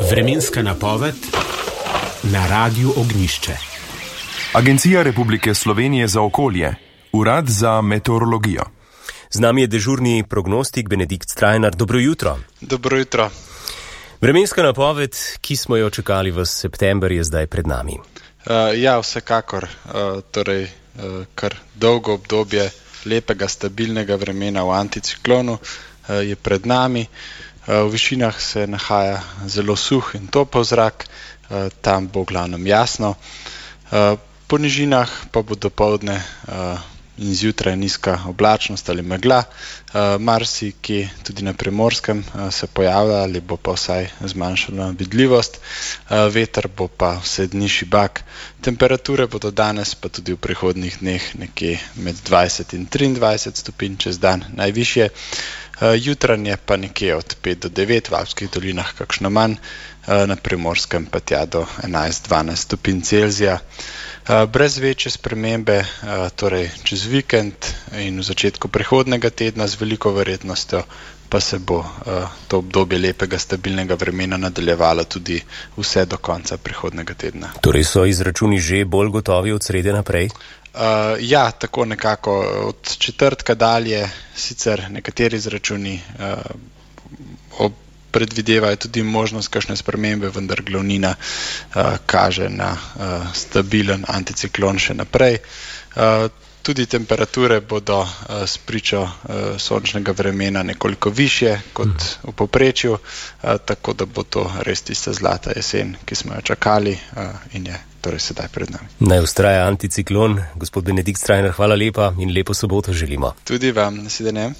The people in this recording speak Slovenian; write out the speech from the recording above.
Vremenska napoved na Radiu Ognjišče. Agencija Republike Slovenije za okolje, Urad za meteorologijo. Z nami je dežurni prognostik Benedikt Strajnar. Dobro jutro. Dobro jutro. Vremenska napoved, ki smo jo čakali v september, je zdaj pred nami. Ja, vsekakor. Kar dolgo obdobje lepega, stabilnega vremena v anticiklonu je pred nami. V višinah se nahaja zelo suh in topel zrak, tam bo v glavnem jasno. Po nižinah pa bo dopoldne in zjutraj nizka oblačnost ali megla. Marsikje tudi na Primorskem se pojavlja ali bo pa vsaj zmanjšana vidljivost. Veter bo pa vse dni šibak. Temperature bodo danes pa tudi v prihodnjih dneh nekje med 20 in 23 stopinj čez dan najvišje. Jutranje pa nekje od 5 do 9, v Alpskih dolinah kakšno manj, na Primorskem pa tja do 11-12 stopinj Celzija. Brez večje spremembe, torej čez vikend in v začetku prihodnega tedna z veliko verjetnostjo pa se bo to obdobje lepega, stabilnega vremena nadaljevalo tudi vse do konca prihodnega tedna. Torej so izračuni že bolj gotovi od srede naprej? Ja, tako nekako od četrtka dalje, sicer nekateri izračuni predvidevajo tudi možnost kakšne spremembe, vendar glavnina kaže na stabilen anticiklon še naprej. Tudi temperature bodo s pričo sončnega vremena nekoliko višje kot v povprečju, tako da bo to res tista zlata jesen, ki smo jo čakali in je torej sedaj pred nami. Naj vztraja anticiklon. Gospod Benedikt Strajnar, hvala lepa in lepo soboto želimo. Tudi vam, nasvidenje.